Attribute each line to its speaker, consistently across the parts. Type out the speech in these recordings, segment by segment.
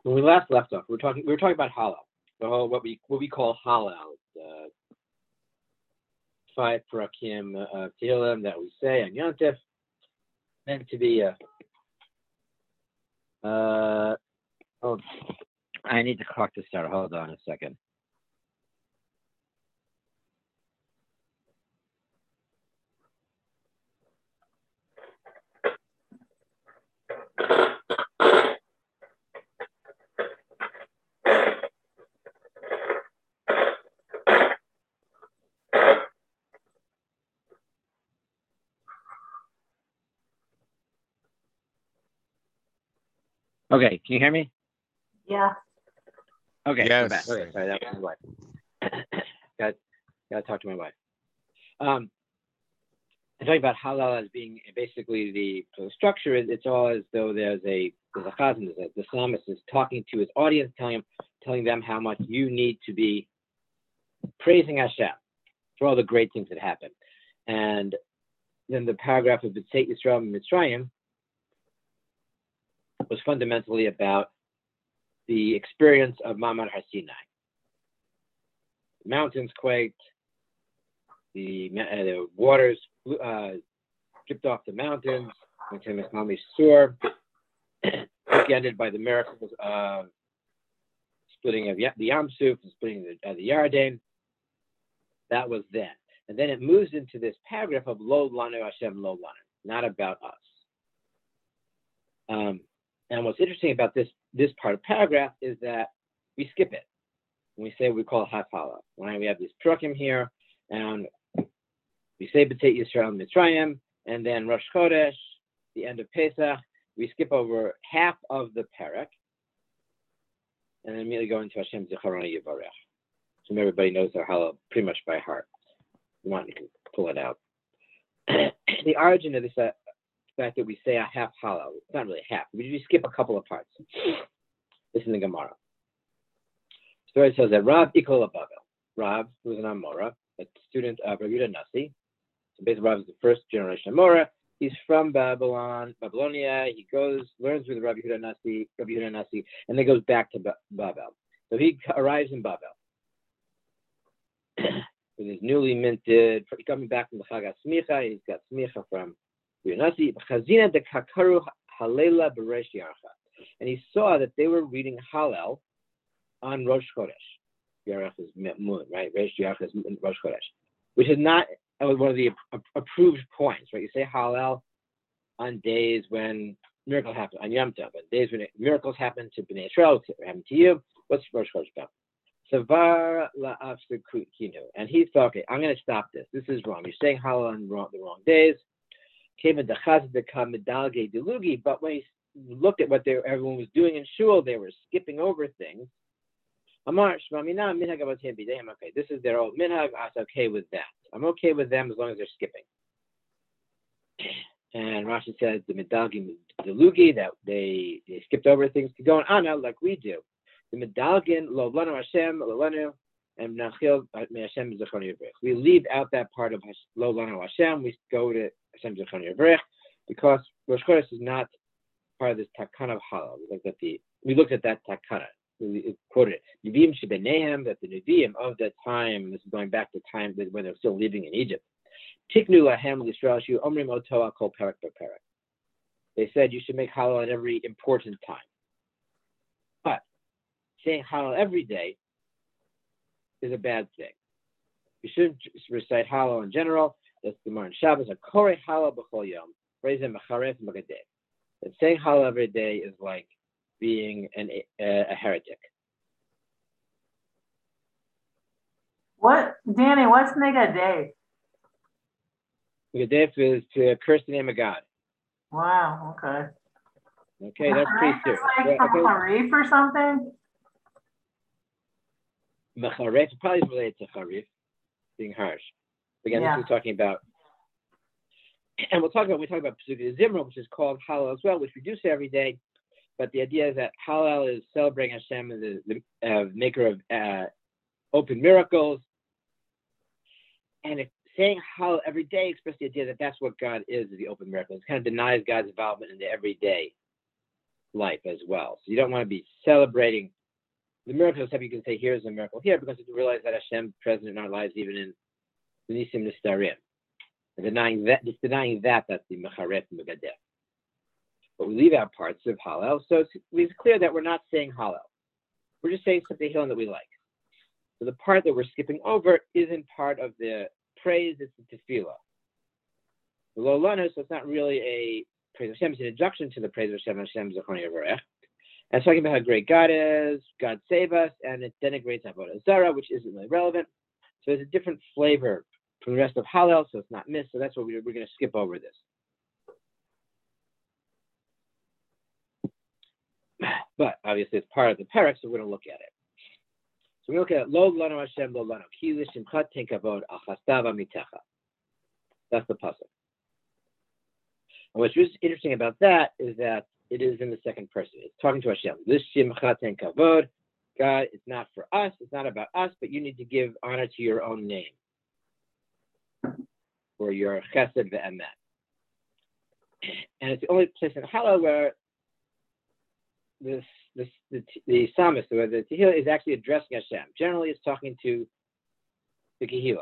Speaker 1: when we last left off, we were talking about Hallel, the whole what we call Hallel, the 5 parakim of Tehillim that we say on Yom Tov, meant to be oh, I need the clock to start. Hold on a second. Okay, can you hear me?
Speaker 2: Yeah.
Speaker 1: Okay,
Speaker 3: Yes.
Speaker 1: I'm back. Okay, sorry, that was my wife. got to talk to my wife. I'm talking about Hallel as being basically the structure. It's all as though there's a chazan, the psalmist is talking to his audience, telling them how much you need to be praising Hashem for all the great things that happen. And then the paragraph of B'tzeit Yisrael Mitzrayim was fundamentally about the experience of Ma'amad Har Sinai. The mountains quaked, the waters dripped off the mountains, ended by the miracles of splitting of the Yam Suf and splitting the Yarden. That was then. And then it moves into this paragraph of Lo Lanu Hashem Lo Lanu, not about us. And what's interesting about this part of the paragraph is that we skip it. When we say we call it Hafala. When we have these Perakim here, and we say B'tzeit Yisrael Mitzrayim, and then Rosh Chodesh, the end of Pesach, we skip over half of the parak, and then immediately go into Hashem Zicharona Yivarech. So everybody knows their Hallel pretty much by heart. If you want, you can pull it out. The origin of this fact that we say a half Hallel, it's not really half. We just skip a couple of parts. This is in the Gemara. The story says that Rav Ikol Bavel, Rav, who was an Amora, a student of Rabbi Yehuda Nasi. So basically, Rav is the first generation Amora. He's from Babylonia. He learns with Rabbi Yehuda Nasi, and then goes back to Babel. So he arrives in Babel with his newly minted, coming back from the Chag HaSmicha. He's got Smicha from Nasi. Chazina de Kakaru Halela Beresh Yarcha. And he saw that they were reading Hallel on Rosh Chodesh. Yarach is moon, right? Resh Yarach is Rosh Chodesh, which is not one of the approved points, right? You say Hallel on days when miracles happen, on Yom Tov, on days when miracles happen to Bnei Israel, happen to you. What's Rosh Chodesh about? Savar la'afsekinu. And he thought, okay, I'm going to stop this. This is wrong. You're saying Hallel on the wrong days. But when he looked at what everyone was doing in shul, they were skipping over things. Okay, this is their old minhag. I'm okay with that. I'm okay with them as long as they're skipping. And Rashi says the medalgin delugi, that they skipped over things to go on like we do. The medalgin lo lanu Hashem lo lanu and nachil me Hashem zechron yivrech. We leave out that part of lo lanu Hashem. We go to Hashem zechron yivrech because Rosh Chodesh is not part of this takana of Hallel. We looked at that takana. We quoted Nevi'im shebenehem, that the Nevi'im of that time, this is going back to time when they're still living in Egypt. Tiknu lahem l'Yisrael shu omrim oto kol parak b'parak. They said you should make Hallel at every important time. But saying Hallel every day is a bad thing. You shouldn't recite Hallel in general. That's the Gemara in Shabbos. A korei Hallel b'chol yom, reizem macharef magadeh. That saying Hallel every day is like being a heretic.
Speaker 2: Danny, what's Megadeh?
Speaker 1: Megadeh is to curse the name of God.
Speaker 2: Wow, okay.
Speaker 1: Okay, that's pretty serious.
Speaker 2: Like from Harif or something?
Speaker 1: Macharef probably is related to Harif, being harsh. Again, This is talking about, and we talk about Pesukei Zimra, which is called Hallel as well, which we do say every day. But the idea is that Hallel is celebrating Hashem as the maker of open miracles. And if saying Hallel every day expresses the idea that that's what God is the open miracle. It kind of denies God's involvement in the everyday. life as well. So you don't want to be celebrating the miracle, except you can say, here's a miracle here, because you realize that Hashem is present in our lives, even in the Nisim Nistarim. And denying that, that's the Mecharet Megadeh. But we leave out parts of Hallel, so it's clear that we're not saying Hallel. We're just saying something Tehillim that we like. So the part that we're skipping over isn't part of the praise, it's the tefillah. The Lo Lanu, so it's not really a praise of Hashem, it's an introduction to the praise of Hashem, Hashem Zechron Yavarech. And it's talking about how great God is, God save us, and it denigrates Avodah Zarah, which isn't really relevant. So there's a different flavor from the rest of Hallel, so it's not missed. So that's what we're going to skip over this. But obviously it's part of the parak, so we're going to look at it. So we look at Lo Lanu Hashem Lo Lanu Ki Lishimcha Ten Kavod Al Chastav Amitecha. That's the pasuk. And what's really interesting about that is that it is in the second person. It's talking to Hashem. Lishimcha Ten Kavod. God, it's not for us. It's not about us, but you need to give honor to your own name, or your Chesed ve'emet. And it's the only place in Hallel where the psalmist, or the Tehillah, is actually addressing Hashem. Generally, it's talking to the Kehillah.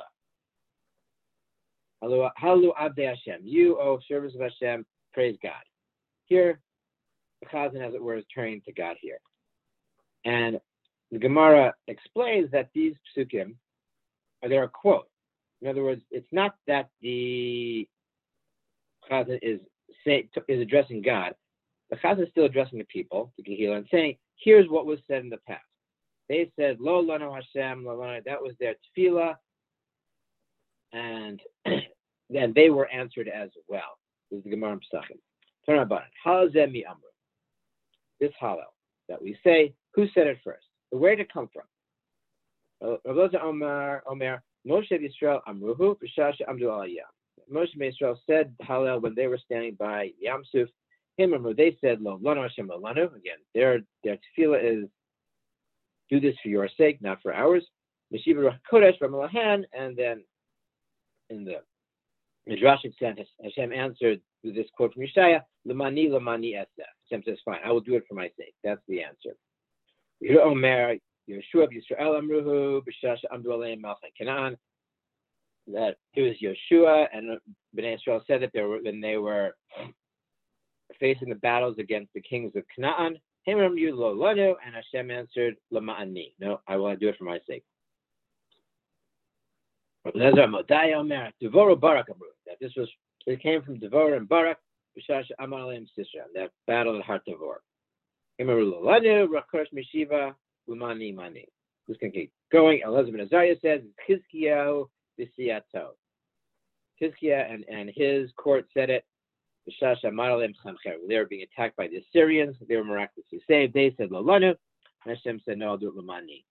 Speaker 1: Halu Abdei Hashem. You, O servants of Hashem, praise God. Here, the Chazan, as it were, is turning to God here. And the Gemara explains that these psukim are a quote. In other words, it's not that the Chazan is addressing God. The Chazan is still addressing the people, the Kehillah, and saying, here's what was said in the past. They said, Lo Lanu Hashem, Lo Lanu, that was their tefillah, and then they were answered as well. This is the Gemara in Pesachim. Turn about it. Halazeh mi amru. This Hallel that we say, who said it first? Where did it come from? Rav Loza Omer, Moshe Yisrael Amruhu, B'shasha Amdu Aliyah. Moshe Yisrael said Hallel when they were standing by Yam Suf. They said, Lo Lanu Hashem Lo Lanu. Again, their tefillah is, do this for your sake, not for ours. Meshiva Ruach Kodesh from Lahan, and then in the Midrashic sense, Hashem answered with this quote from Yeshaya, Lamani Eseh. Hashem says, fine, I will do it for my sake. That's the answer. Omer, Yeshua of Yisrael Amruhu, B'shasha Amdu Aleim Malchei Canaan. That it was Yeshua, and Bnei Israel said that when they were facing the battles against the kings of Canaan, and Hashem answered, Lama'ani. No, I want to do it for my sake. That this was, it came from Devorah and Barak, that battle at Har Tavor. This can keep going. Elazar ben Azariah says, Chizkiyahu B'siyato. Chizkiah and his court said it. They were being attacked by the Assyrians. They were miraculously saved. They said, Lo Lanu. And Hashem said, no, I'll do it Lamani.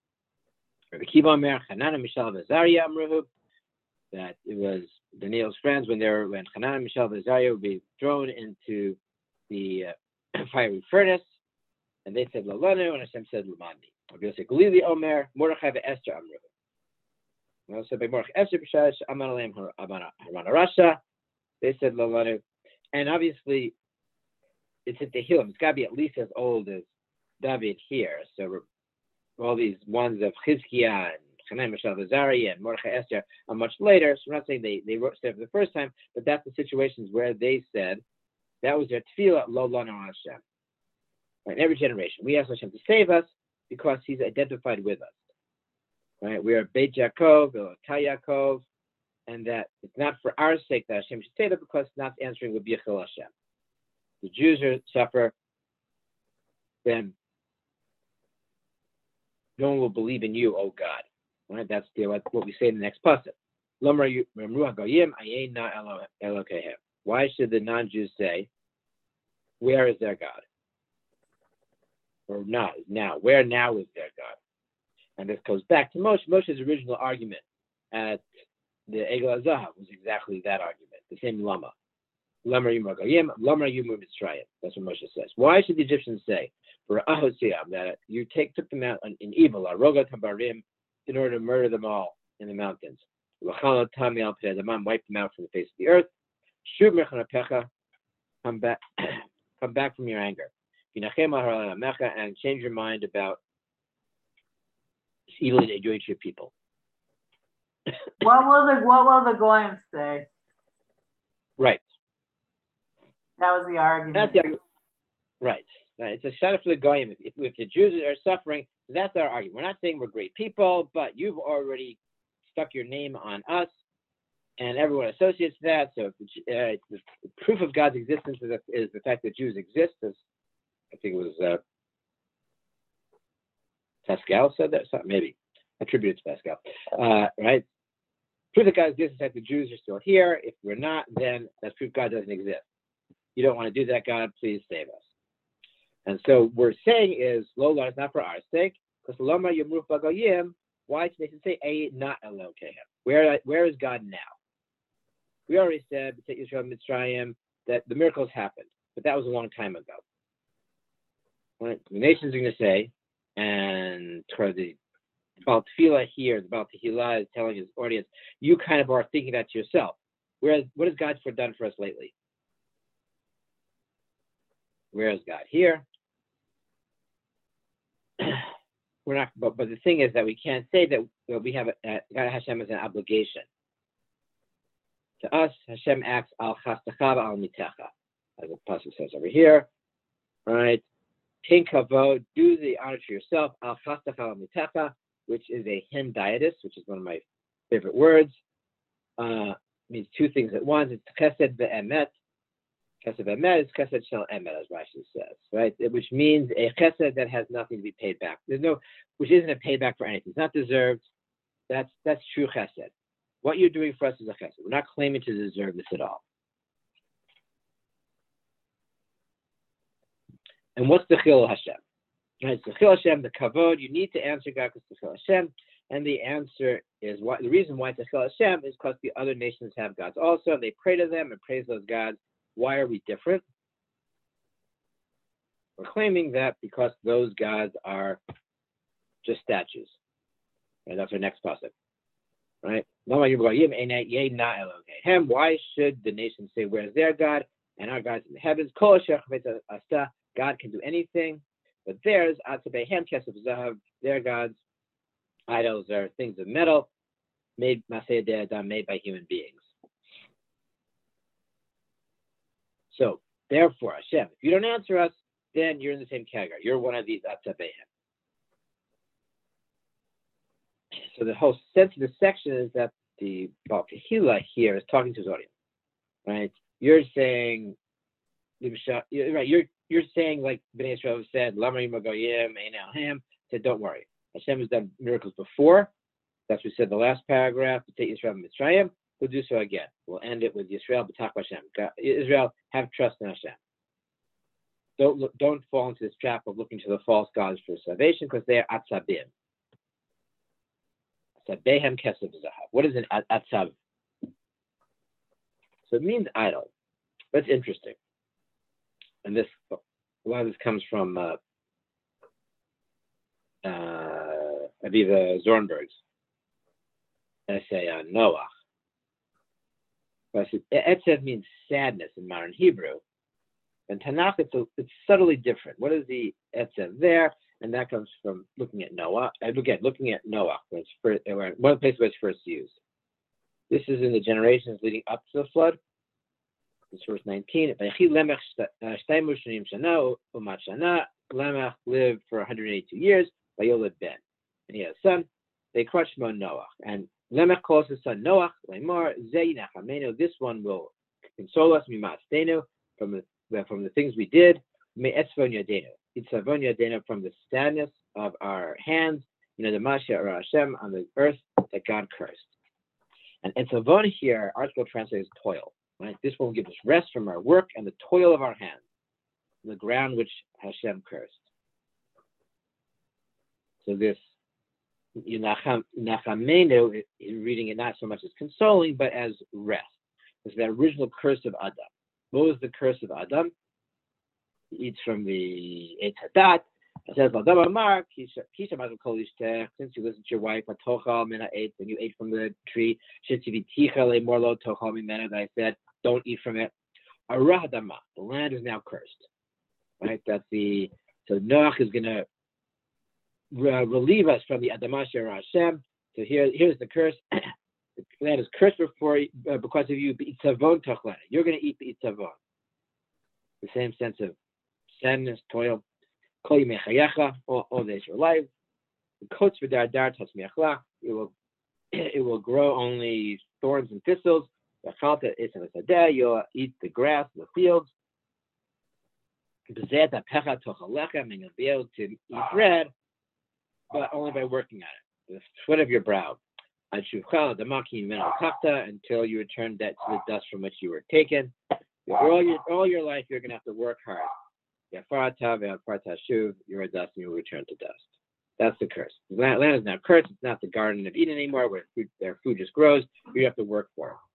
Speaker 1: That it was Daniel's friends when Hanan, Mishael, and Azariah would be thrown into the fiery furnace. And they said, Lo Lanu. And Hashem said, Lamani. Rabbi Yosef Galili Omer, Mordechai ve'Esther Amruhu. Also by Mordechai Esther, B'shash, Aman Aleim Haran Rasha. They said, Lo Lanu. And obviously, it's at the Tehillim. It's got to be at least as old as David here. So all these ones of Chizkiah and Hanan, Mishael, Azariah, and Mordechai Esther are much later. So we're not saying they wrote stuff for the first time, but that's the situations where they said that was their tefillah, Lo Lanu Hashem. Right, in every generation, we ask Hashem to save us because He's identified with us. Right, we are Beit Yaakov, Elokai Yaakov. And that it's not for our sake that Hashem should say that, because it's not answering with Yichel Hashem. The Jews suffer, then no one will believe in you, O God. Right? That's what we say in the next pasuk. Why should the non-Jews say, where is their God? Or not now? Where now is their God? And this goes back to Moshe. Moshe's original argument at the Egel HaZahav was exactly that argument, the same lama. Lama Yumar Goyim, Lama Yumar Mitzrayim. That's what Moshe says. Why should the Egyptians say, for Ahosiyam, that you took them out in evil, Roga Tabarim, in order to murder them all in the mountains? Wiped them out from the face of the earth. Shuv Mechanepecha, come back from your anger. and change your mind about evilly they do to your people.
Speaker 2: What will the goyim say?
Speaker 1: Right.
Speaker 2: That was the argument.
Speaker 1: That's the argument. Right. It's a shout out for the goyim. If the Jews are suffering, that's our argument. We're not saying we're great people, but you've already stuck your name on us, and everyone associates that. So the proof of God's existence is the fact that Jews exist. As I think it was Pascal said that, maybe attributed to Pascal. Right? Proof that God exists is that the Jews are still here. If we're not, then that's proof God doesn't exist. You don't want to do that, God, please save us. And so we're saying is, Lola is not for our sake, because Loma Yomruf Bagoyim, why did they say, A, not Elokehem? Where is God now? We already said, Israel Mitzrayim, that the miracles happened, but that was a long time ago. Right? The nations are going to say, and toward the Baal Tefillah here, the Baal Tehillah is telling his audience, you kind of are thinking that to yourself. Whereas, what has God done for us lately? Where is God? Here. We're not, but the thing is that we can't say that we have God Hashem as an obligation. To us, Hashem acts al chastacha al mitecha, as the pasuk says over here, right? Tin kavod, do the honor to yourself, al chastacha al mitecha, which is a Hindiatus, which is one of my favorite words. Means two things at once. It's chesed ve'emet. Chesed ve'emet is chesed shel emet, as Rashi says, right? Which means a chesed that has nothing to be paid back. Which isn't a payback for anything. It's not deserved. That's true chesed. What you're doing for us is a chesed. We're not claiming to deserve this at all. And what's the chil Hashem? Right, so chil Hashem, the kavod, you need to answer God because the chil Hashem. And the answer is the reason why it's a chil Hashem is because the other nations have gods also. They pray to them and praise those gods. Why are we different? We're claiming that because those gods are just statues. And that's our next pasuk. Right? Why should the nation say, where's their God? And our God's in the heavens. God can do anything, but theirs, their gods, idols are things of metal, made by human beings. So, therefore, Hashem, if you don't answer us, then you're in the same category. You're one of these Atzabehem. So the whole sense of this section is that the Baal Tehillah here is talking to his audience, right? You're saying, right? You're saying like Bnei Israel said, Lama Yimagoyim, Ein Elhem, said, don't worry. Hashem has done miracles before. That's what we said in the last paragraph. To take Israel and Mitzrayim, we'll do so again. We'll end it with Yisrael B'tach Hashem. Israel, have trust in Hashem. Don't fall into this trap of looking to the false gods for salvation because they are atzabim. Atzabehem kesef zahav. What is an atzab? So it means idol. That's interesting. And a lot of this comes from Aviva Zornberg's essay on Noah. Etzev means sadness in modern Hebrew. In Tanakh, it's subtly different. What is the etzev there? And that comes from looking at Noah. Again, looking at Noah, one of the places where it's first used. This is in the generations leading up to the flood. It's verse 19. Lamech lived for 182 years. Vayolad ben, and he had a son. They crushed Noah, and Lamech calls his son Noah. This one will console us from the things we did. From the sadness of our hands. The Mashiach or Hashem on the earth that God cursed. And Etzavon here, article translates toil. Right? This will give us rest from our work and the toil of our hands, the ground which Hashem cursed. So this Nachamenu is reading it not so much as consoling, but as rest. It's the original curse of Adam. What was the curse of Adam? He eats from the Eitz Hadat. It says, since you listened to your wife, when you ate from the tree, that I said, don't eat from it. The land is now cursed. right? So Noach is going to relieve us from the Adamah Shera Hashem. So here's the curse. The land is cursed because of you. B'itzavon tachlana. You're going to eat b'itzavon. The same sense of sadness, toil. Kol yimei chayecha, all days of your life. The coats v'dar tasmiach lach. It will grow only thorns and thistles. You'll eat the grass, the fields. And you'll be able to eat bread, but only by working on it. The sweat of your brow. Until you return that to the dust from which you were taken. All your life, you're going to have to work hard. You're a dust and you'll return to dust. That's the curse. The land is now cursed. It's not the Garden of Eden anymore, where their food just grows. You have to work for it.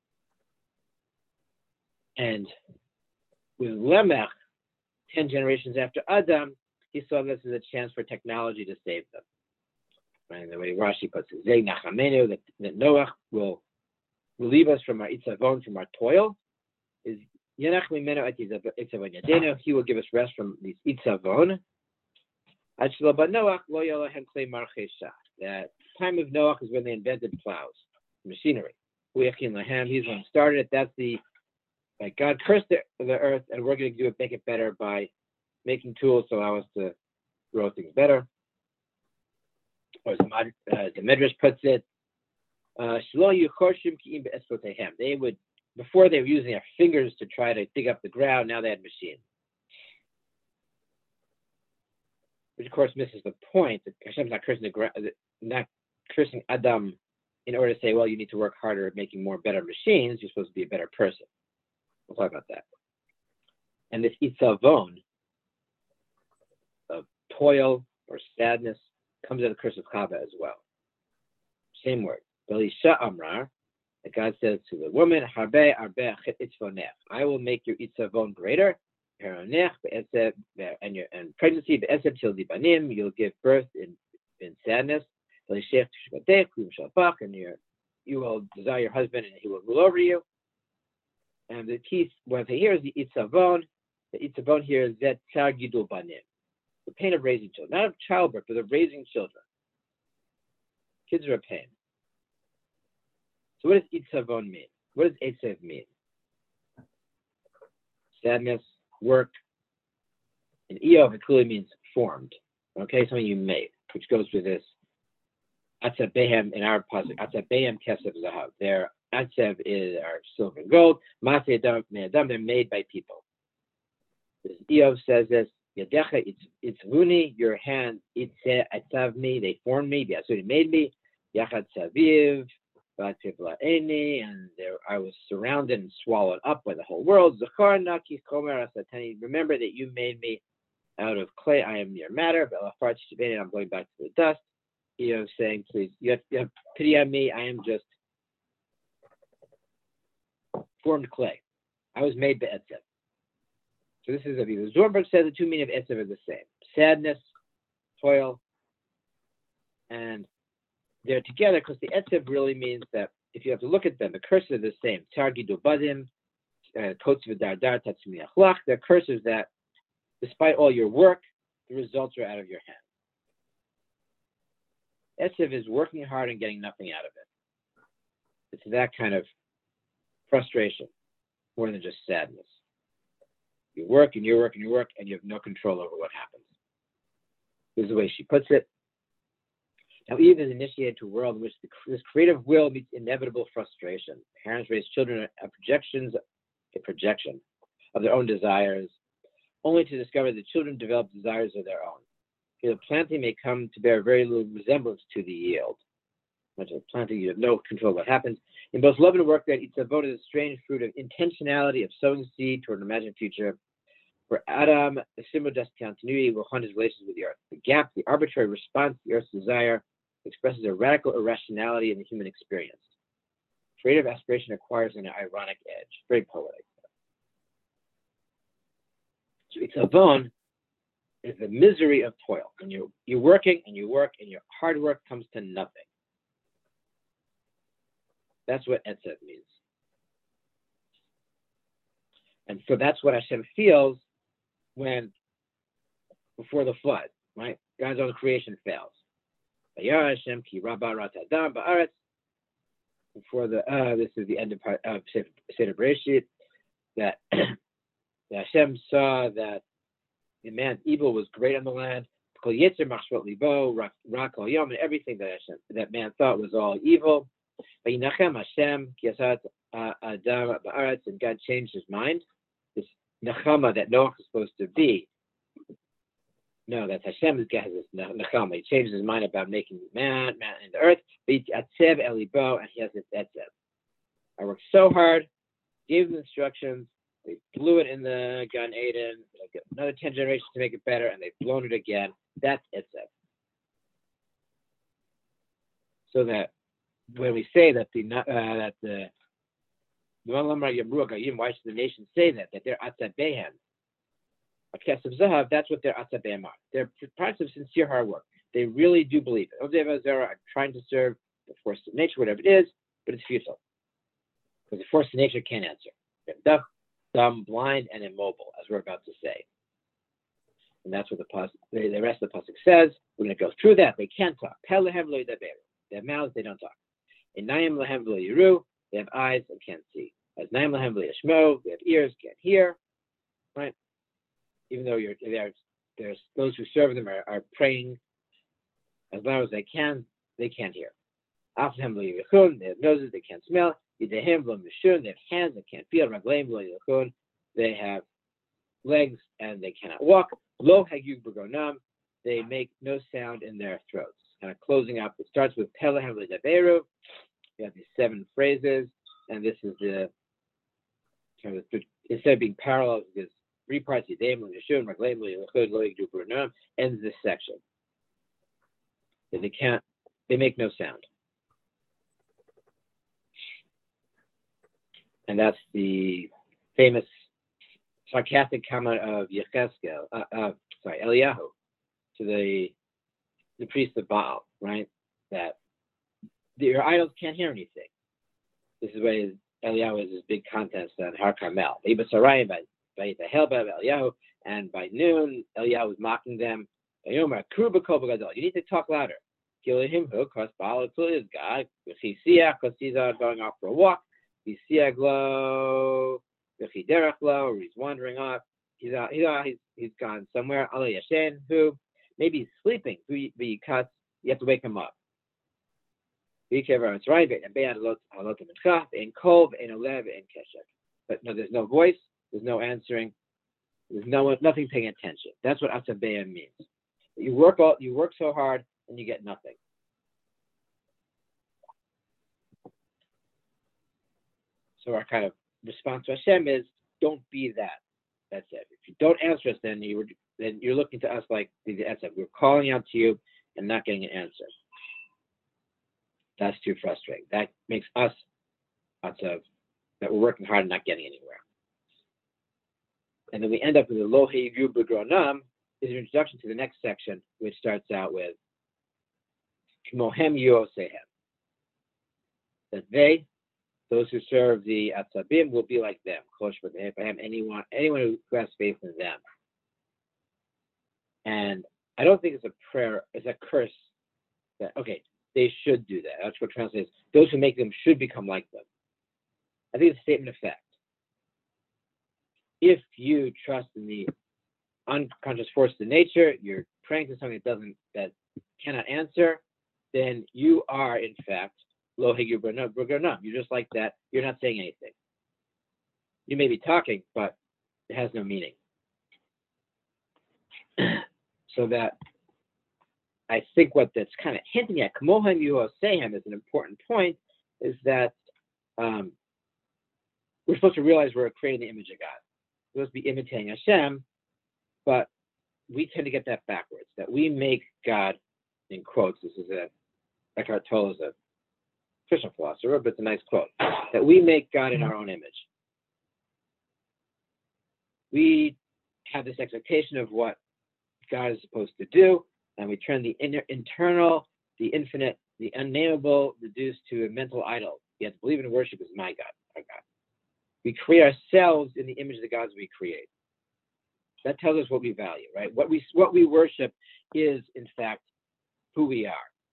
Speaker 1: And with Lamech, 10 generations after Adam, he saw this as a chance for technology to save them. And the way Rashi puts it, Zei Nachamenu, that Noach will relieve us from our itzavon, from our toil, is Yanach Mimenu et itzavon yadenu. He will give us rest from these itzavon. That time of Noach is when they invented plows, machinery. He's the one who started it. That's God cursed the earth, and we're going to make it better by making tools to allow us to grow things better. Or as the Midrash puts it, they would, before they were using their fingers to try to dig up the ground, now they had machines. Which of course misses the point that Hashem's not cursing Adam in order to say, well, you need to work harder at making better machines. You're supposed to be a better person. We'll talk about that. And this itzavon of toil or sadness comes out of the curse of Chava as well. Same word. Belisha Amrar, that God says to the woman, Harbe arbe itzvonech. I will make your itzavon greater. And pregnancy, you'll give birth in sadness. And you will desire your husband, and he will rule over you. And the key one here is the itzavon. The itzavon here is that tzar gidul banim, the pain of raising children, not of childbirth, but of raising children. Kids are a pain. So what does itzavon mean? What does etzev mean? Sadness, work. In Eov, it clearly means formed. Okay, something you made, which goes with this. Atzav behem in our pasuk. Atzav behem kesef zahav. Their atzav is our silver and gold. Maseh adam, they're made by people. Eov says this. Yadecha itzvuni, your hand atzav me. They formed me. They made me. Yachad saviv. And there I was surrounded and swallowed up by the whole world. Remember that you made me out of clay. I am your matter, but I'm going back to the dust. Eov saying, please, you have pity on me. I am just formed clay. I was made by Etzev. So this is Aviv. Zornberg says the two meaning of Etzev are the same. Sadness, toil, and they're together because the etzev really means that if you have to look at them, the curses are the same. Targidu badim, kots v'dardar tatzmiach lach. The curses that, despite all your work, the results are out of your hand. Etzev is working hard and getting nothing out of it. It's that kind of frustration, more than just sadness. You work and you work and you work, and you have no control over what happens. This is the way she puts it. Now, Eve is initiated to a world in which this creative will meets inevitable frustration. Parents raise children a projection of their own desires, only to discover that children develop desires of their own. The planting may come to bear very little resemblance to the yield. Much of the planting, you have no control of what happens. In both love and work, that itzavot is a strange fruit of intentionality, of sowing seed toward an imagined future. For Adam, the simultaneous continuity will hunt his relations with the earth. The gap, the arbitrary response to the earth's desire, expresses a radical irrationality in the human experience. Creative aspiration acquires an ironic edge. Very poetic. So itzavon is the misery of toil. When you're working and you work and your hard work comes to nothing. That's what etzev means. And so that's what Hashem feels when before the flood, right? God's own creation fails. Hashem ki rabba ratadam ba'aretz. Before this is the end of Seder Bereshit, that Hashem saw that the man's evil was great on the land. And everything that man thought was all evil. And God changed his mind. This Nechama that Noah is supposed to be. No, that Hashem has this Nechama. He changed his mind about making man in the earth. And he has this etzev. I worked so hard, gave them instructions. They blew it in the Gan Eden. Like another 10 generations to make it better, and they've blown it again. That's etzev. So that when we say that why should the nations say that they're atzabehem? That's what their atzabehem are. They're parts of sincere hard work. They really do believe it. Are trying to serve the force of nature, whatever it is, but it's futile. Because the force of nature can't answer. They're deaf, dumb, blind, and immobile, as we're about to say. And that's what the rest of the pasuk says. We're going to go through that. They can't talk. They have mouths, they don't talk. Inayim lahem v'lo yiru, they have eyes and can't see. As naim lahem v'lo yishmo, they have ears, can't hear. Right? Even though there's those who serve them are praying as loud as they can't hear. Aflahem v'lo yichun, they have noses, they can't smell. Yidehim v'lo mishun, they have hands, they can't feel. Ragleim v'lo yichun, they have legs and they cannot walk. Lo hagyug b'gonam, they make no sound in their throats. Kind of closing up, it starts with Pelehem L'Daberu. You have these 7 phrases, and this is instead of being parallel, there's 3 parts. Yidayim L'Yashun, Ragleim L'Yichud, Lo Yigdu B'Ronam, ends this section. They make no sound. And that's the famous sarcastic comment of Eliyahu to the priest of Baal, right? That your idols can't hear anything. This is why Eliyahu has this big contest on Har Carmel. And by noon, Eliyahu was mocking them. You need to talk louder. Because Baal is God. Because he's going off for a walk. He's or he's wandering off. He's gone somewhere. Who maybe he's sleeping. You have to wake him up. But no, there's no voice. There's no answering. There's nothing paying attention. That's what atzabeim means. You work so hard and you get nothing. So our kind of response to Hashem is, don't be that. That's it. If you don't answer us, then you're looking to us like that's it. We're calling out to you and not getting an answer. That's too frustrating. That makes us that we're working hard and not getting anywhere. And then we end up with the Lo Hayu B'Gronam is an introduction to the next section, which starts out with K'mohem Yosehem. That those who serve the Atzabim will be like them. Anyone who has faith in them. And I don't think it's a prayer, it's a curse that, they should do that. That's what translates. Those who make them should become like them. I think it's a statement of fact. If you trust in the unconscious force of nature, you're praying to something that cannot answer, then you are, in fact, Lo Hayu B'Gronam. You're just like that. You're not saying anything. You may be talking, but it has no meaning. So that I think what that's kind of hinting at, K'mohem Yosehem, is an important point, is that we're supposed to realize we're creating the image of God. We're supposed to be imitating Hashem, but we tend to get that backwards, that we make God, in quotes, this is Eckhart Tolle is a Christian philosopher, but it's a nice quote, that we make God in our own image. We have this expectation of what God is supposed to do, and we turn the internal, the infinite, the unnameable, reduced to a mental idol. You have to believe in and worship as my God, our God. We create ourselves in the image of the gods we create. That tells us what we value, right? What we worship is, in fact, who we are.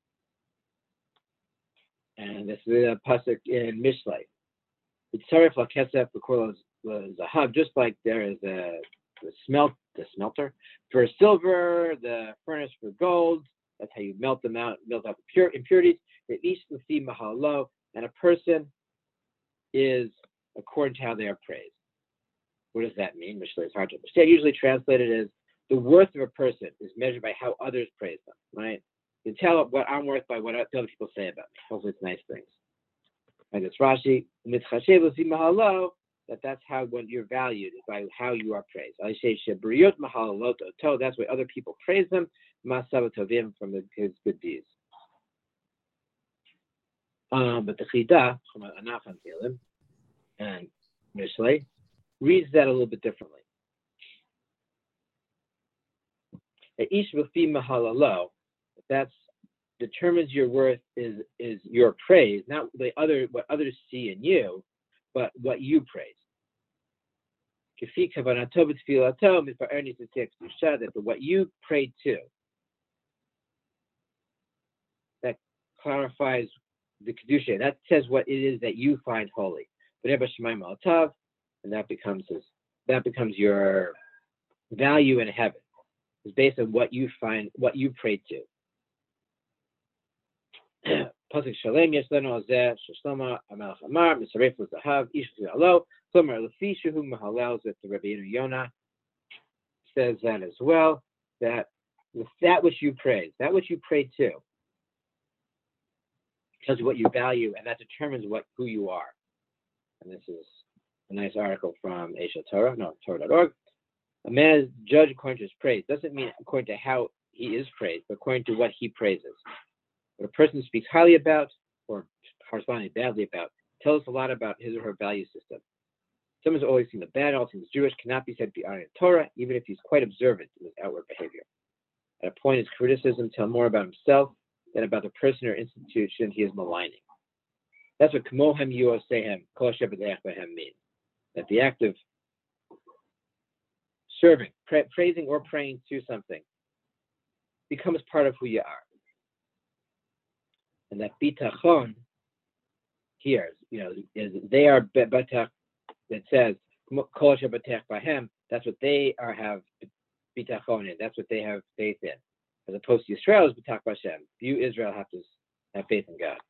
Speaker 1: And this is a pasuk in Mishlei. It's Tzaref LaKesef B'Kol Zahav, just like there is the smelter for silver, the furnace for gold. That's how you melt them out, melt out the impurities. That each Lefi Mahalo, and a person is according to how they are praised. What does that mean? Mishlei is hard to understand. Usually translated as the worth of a person is measured by how others praise them, right? You can tell what I'm worth by what other people say about me. Hopefully it's nice things. Like it's Rashi, that's how when you're valued, is by how you are praised. I say Shebriot Mahaloto, that's why other people praise them, Masabatovim, from his good deeds. But the Chida from Anachan Tilim and Mishlei reads that a little bit differently. Ish V'fi Mahalalo, that determines your worth is your praise, not what others see in you, but what you praise. That what you pray to, that clarifies the kedusha. That says what it is that you find holy. And that becomes your value in heaven. It's based on what you find, what you pray to. Pasuk Shalem Yesleno Azeh Shlomo Amelech Amar Misaref L'Zahav Ish V'Alo Klomer Lefi Shehu Mahalel Zet the Rabbeinu Yonah says that as well, that with that which you praise, that which you pray to, tells you what you value, and that determines who you are. And this is a nice article from Torah.org. A man is judged according to his praise. Doesn't mean according to how he is praised, but according to what he praises. What a person speaks highly about or corresponding badly about tells us a lot about his or her value system. Someone's always seen the bad, all things Jewish, cannot be said to be honoring Torah, even if he's quite observant in his outward behavior. At a point, his criticism tells more about himself than about the person or institution he is maligning. That's what Kamohem Yuosehem Kol Shebedech Behem means. That the act of serving, praising or praying to something becomes part of who you are. And that bitachon here, is they are betach, that says kol shebetech bahem. That's what they have bitachon in. That's what they have faith in, as opposed to Yisrael's betach b'Hashem. You Israel have to have faith in God,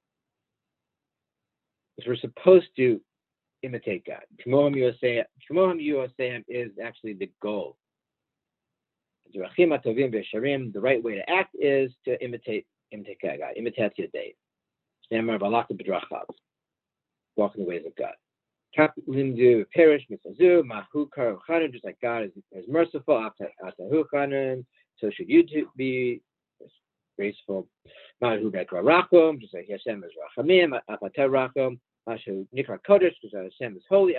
Speaker 1: because we're supposed to imitate God. Kamohem Yuosehem is actually the goal. The right way to act is to imitate God. Imitatio Dei. Walking the ways of God. Just like God is merciful, so should you be graceful. Just like Hashem is rachamim, Nikra Kodesh, because Hashem is holy,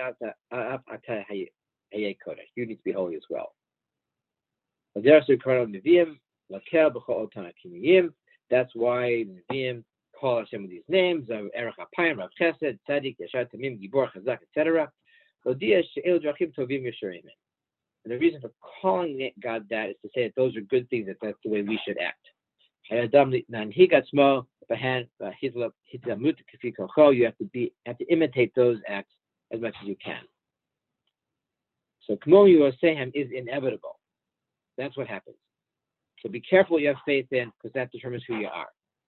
Speaker 1: you need to be holy as well. That's why Nevi'im call Hashem with these names of Erech Apayim, Rav Chesed, Tzadik, Yashar Tamim, Gibor, Chazak, etc. And the reason for calling God that is to say that those are good things, that's the way we should act. You have to imitate those acts as much as you can. So Kmo Yuosehem is inevitable. That's what happens. So be careful what you have faith in, because that determines who you are.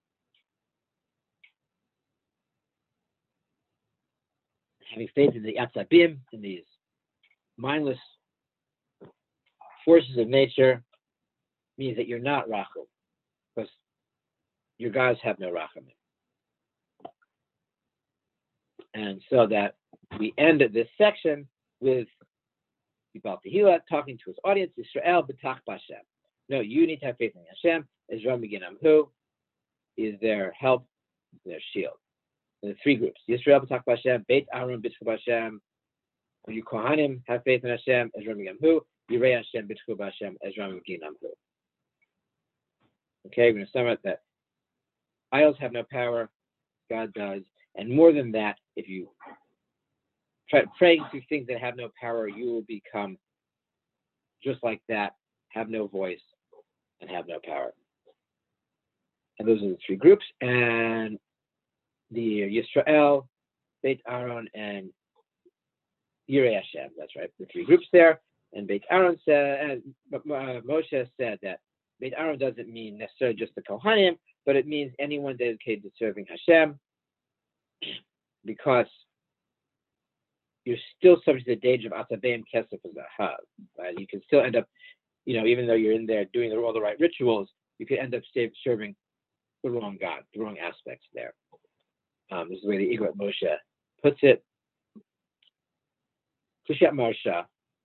Speaker 1: Having faith in the Atzabim, in these mindless forces of nature, means that you're not Rachel, because your gods have no Rachamim. And so that we end this section with Yibal Tehillah talking to his audience, Yisrael B'tach B'Hashem. No, you need to have faith in Hashem. Ezra Meginam Hu is their help, their shield. And the three groups: Yisrael B'tach B'Hashem, Beit Aaron B'tchu B'Hashem. You Kohanim have faith in Hashem, Ezra Meginam Hu. Yirei Hashem B'tchu B'Hashem, Ezra Meginam Hu. Okay, we're going to sum up that idols have no power, God does, and more than that, if you try praying to things that have no power, you will become just like that, have no voice and have no power. And those are the three groups. And the Yisrael, Beit Aaron, and Yirei Hashem. That's right, the three groups there. And Beit Aaron said, and Moshe said that Beit Aaron doesn't mean necessarily just the Kohanim, but it means anyone dedicated to serving Hashem, because you're still subject to the danger of Asabeim Kesef Zahav. Right? You can still end up, even though you're in there doing all the right rituals, you could end up serving the wrong God, the wrong aspects there. This is the way the Igrat Moshe puts it. Kushat Marsha,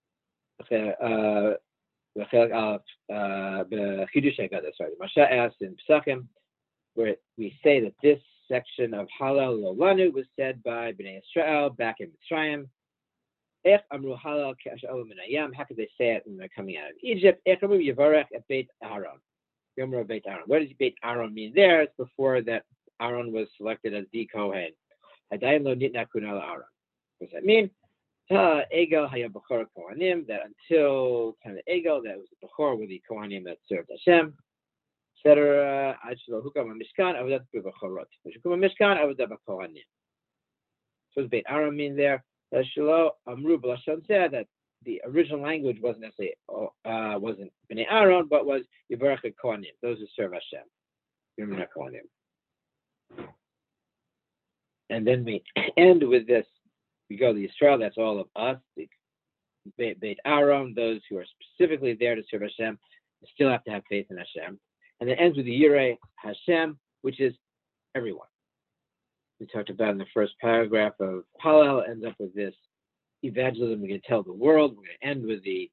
Speaker 1: Marsha asks in Pesachim, where we say that this section of Halal Lo Lanu was said by Bnei Israel back in Mitzrayim. Ech amru halal ke'ash'alu min hayam. How could they say it when they're coming out of Egypt? Ech amru yivarech et Beit Aaron. Yomer Beit Aaron. What does Beit Aaron mean there? It's before that Aaron was selected as the Kohen. Hadayin lo nitna kunal Aaron. What does that mean? Egel haya b'chor kohanim. That until time of Egel, that was the b'chor with the kohanim that served Hashem. Etc. Ad shelo hukam mishkan avodat b'b'chorot. Hukam mishkan avodat b'kohanim. So what does Beit Aaron mean there? Shelo amru b'lashon said that the original language wasn't necessarily wasn't Bnei Aaron, but was Yivarech Kohanim, those who serve Hashem. Yirmina Kohanim. And then we end with this. We go to Israel. That's all of us. The Beit Aaron, those who are specifically there to serve Hashem, still have to have faith in Hashem. And it ends with the Yirei Hashem, which is everyone. We talked about in the first paragraph of Hallel, ends up with this evangelism. We're going to tell the world. We're going to end with the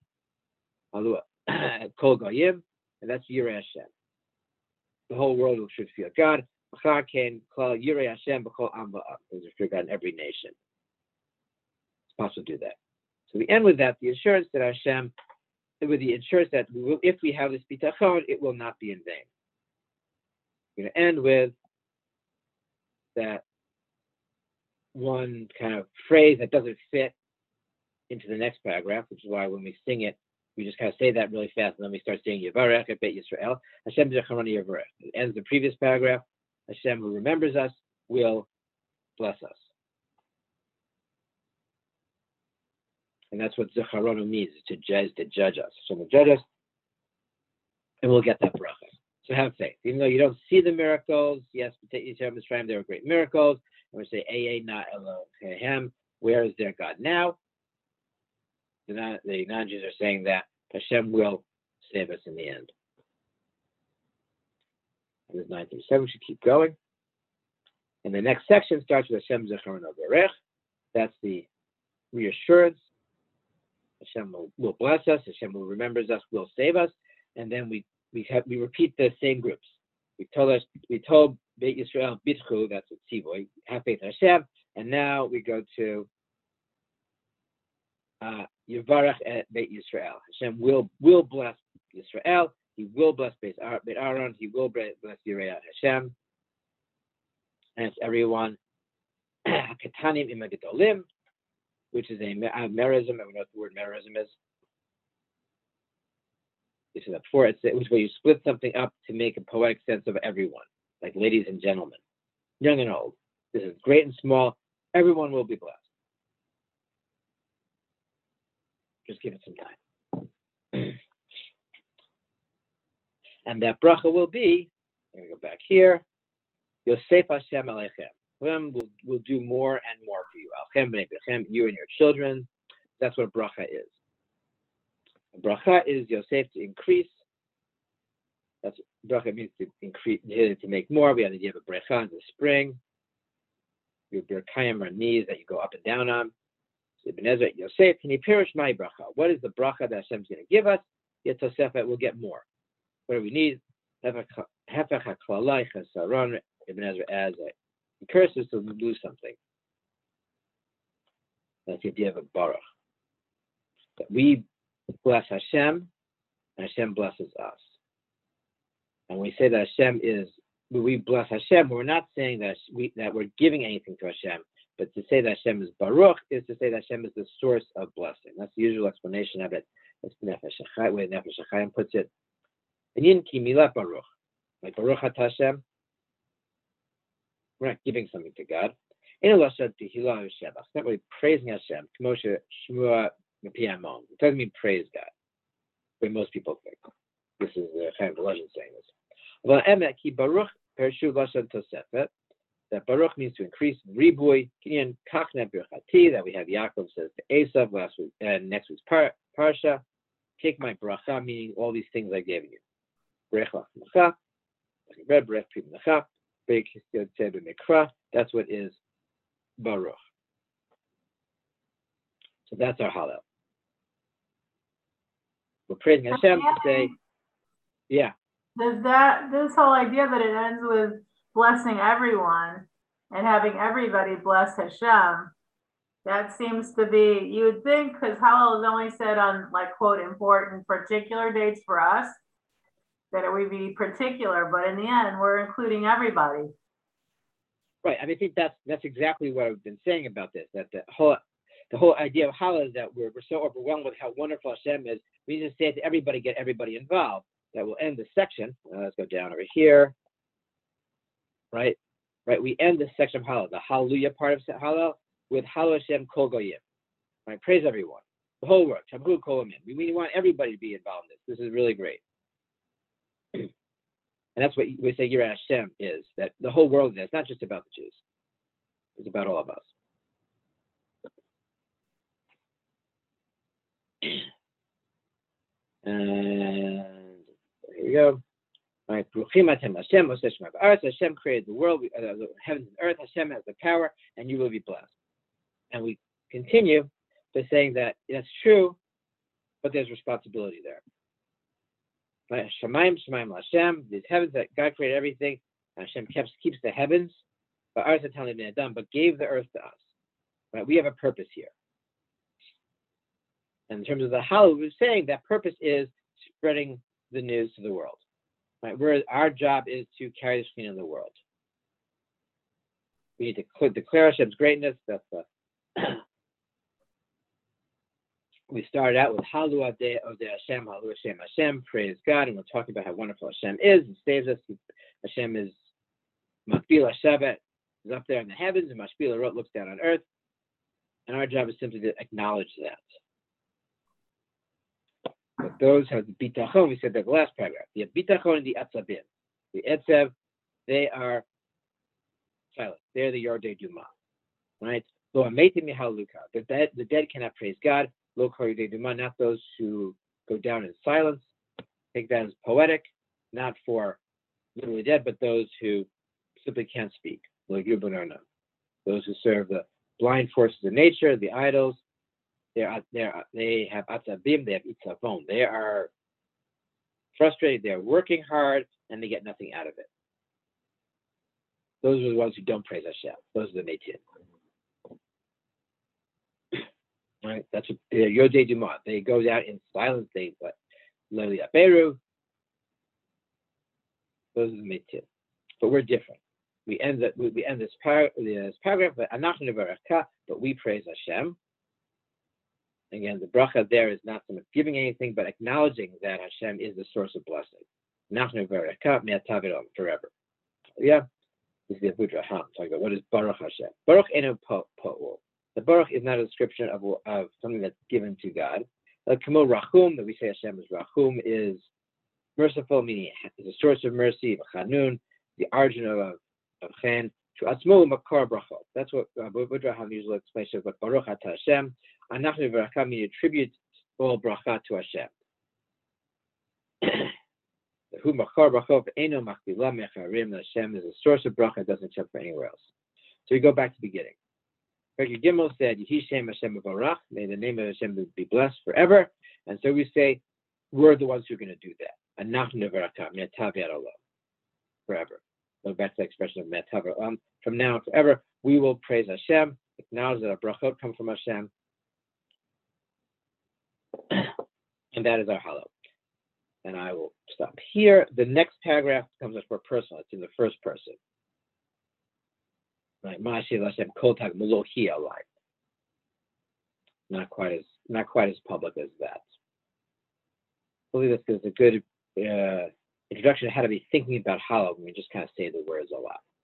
Speaker 1: Kol Goyim, and that's Yirei Hashem. The whole world should fear God. Yirei Hashem b'chol am va'am. There's a fear God in every nation. It's possible to do that. So we end with that, the assurance that Hashem, with the assurance that if we have this bitachon, it will not be in vain. We're going to end with that one kind of phrase that doesn't fit into the next paragraph, which is why when we sing it, we just kind of say that really fast, and then we start saying Yivarech et Beit Yisrael. Hashem Zecharoni Yivarech. It ends the previous paragraph. Hashem, who remembers us, will bless us. And that's what Zecharonu means, is to judge us. So we'll judge us, and we'll get that bracha. So have faith. Even though you don't see the miracles, yes, there were great miracles, and we say, Eye na Elohehem, where is their God now? The non-Jews are saying that Hashem will save us in the end. And this 937, we should keep going. And the next section starts with Hashem Zecharonu Berech. That's the reassurance. Hashem will bless us. Hashem will remember us. Will save us. And then we repeat the same groups. We told Beit Yisrael Bitchu. That's what Tzivoy. Have faith in Hashem. And now we go to Yivarech et Beit Yisrael. Hashem will bless Yisrael. He will bless Beit Aaron. He will bless Yirei Hashem. And it's everyone. Katanim imagedolim, which is a merism. I don't know what the word merism is. This is before it's where you split something up to make a poetic sense of everyone, like ladies and gentlemen, young and old. This is great and small. Everyone will be blessed. Just give it some time. And that bracha will be, I'm going to go back here, Yosef Hashem Aleichem. Will do more and more for you. Alchem b'nei bechem, you and your children. That's what bracha is. Bracha is Yosef, to increase. That's bracha means to increase, to make more. We have the idea of a brecha in the spring. Your berkayim are knees that you go up and down on. So Ibn Ezra, Yosef, can you perish my bracha? What is the bracha that Hashem's going to give us? Yet Tosefet will get more. What do we need? Hefech haklalai chesaron. Ibn Ezra adds that he curses to lose something. That's the idea of a baruch. That we bless Hashem, and Hashem blesses us. And when we say that we bless Hashem, we're not saying that we're giving anything to Hashem, but to say that Hashem is baruch is to say that Hashem is the source of blessing. That's the usual explanation of it. That's Nefesh HaChaim, where Nefesh HaChaim puts it. Inyan ki milah baruch. Like Baruch Atah Hashem. We're not giving something to God. In Lashon Tehillah Shebach. It's not really praising Hashem. K'moshe Shmua M'Piyamon. It doesn't mean praise God, the way most people think. This is the Chaim Volozhin saying this. Well, Emet ki Baruch Pershu Lashon Tosefet. That Baruch means to increase. Ribui Kinyan Kachne Birchati. That we have Yaakov says to Esav last week and next week's parsha. Take my bracha, meaning all these things I gave you. Brech Lachmacha. Red Brech Primnacha. That's what is Baruch. So that's our Hallel. We're praising Hashem to say, yeah.
Speaker 2: Does this whole idea that it ends with blessing everyone and having everybody bless Hashem, that seems to be, you would think, because Hallel is only said on, like, quote, important particular dates for us, that it would be particular, but in the end, we're including everybody.
Speaker 1: Right. I mean, I think that's exactly what I've been saying about this. That the whole idea of Hallel is that we're so overwhelmed with how wonderful Hashem is. We need to say to everybody, get everybody involved. That will end this section. Let's go down over here. Right. We end this section of Hallel, the Hallelujah part of Hallel, with Hallel Hashem Kol Goyim. Right. Praise everyone. The whole world. Shabhu Kol Goyim. We want everybody to be involved in this. This is really great. And that's what we say Yireh Hashem is, that the whole world is. It's not just about the Jews. It's about all of us. And here we go. All right. Hashem created the world, the heavens and earth. Hashem has the power, and you will be blessed. And we continue by saying that that's true, but there's responsibility there. Right? Shemaim Hashem, these heavens that God created everything. Hashem keeps the heavens, but gave the earth to us. Right? We have a purpose here. And in terms of the Hallel, we're saying that purpose is spreading the news to the world. Right? Our job is to carry the Shekhinah in the world. We need to declare Hashem's greatness. That's the we started out with Halu Avdei Hashem, Halu Hashem, praise God, and we're talking about how wonderful Hashem is. He saves us. Hashem is Makbil HaShevet, is up there in the heavens, and Mashbil HaRot looks down on earth. And our job is simply to acknowledge that. But those have the bitachon, we said that the last paragraph. The bitachon and the atzabim. The etzev, they are silent. They're the Yordei Duma. Right? Lo ametim mihaluka. The dead cannot praise God. Lo Yordei Duma, not those who go down in silence. Take that as poetic, not for literally dead, but those who simply can't speak. Lo Yubunarna. Those who serve the blind forces of nature, the idols. They have atzabim, they have itzavon. They are frustrated, they're working hard, and they get nothing out of it. Those are the ones who don't praise Hashem. Those are the Meitin. Right? That's what Yodei Duma. They go down in silence, but Leli Aberu. Those are the Meitin. But we're different. We end this paragraph, but we praise Hashem. Again, the bracha there is not so much giving anything, but acknowledging that Hashem is the source of blessing. Forever. Yeah? This is the Abudraham talking about what is Baruch Hashem. Baruch enu po'ul. The Baruch is not a description of something that's given to God. Like Kamo Rachum, that we say Hashem is Rachum, is merciful, meaning is a source of mercy, Chanun, the origin of Chen, to Atzmo Makar Brachot. That's what Abudraham usually explains as what Baruch Atah Hashem. Anachnu v'racham, meaning attribute all bracha to Hashem. Hu makar brachot eno makbila mecharim. Hashem is a source of bracha, doesn't accept for anywhere else. So we go back to the beginning. Rabbi Gimel said, Yehi Shem Hashem Baruch, may the name of Hashem be blessed forever. And so we say, we're the ones who are going to do that. Anachnu v'racham, metav yad olam, forever. Go back to the expression of metav olam. From now on forever, we will praise Hashem, acknowledge that our brachot come from Hashem. And that is our Hallel. And I will stop here. The next paragraph becomes much more personal. It's in the first person. Right? Ma'ashiv Hashem kol tag melohi alai. Not quite as public as that. believe this is a good introduction to how to be thinking about Hallel when we just kind of say the words a lot.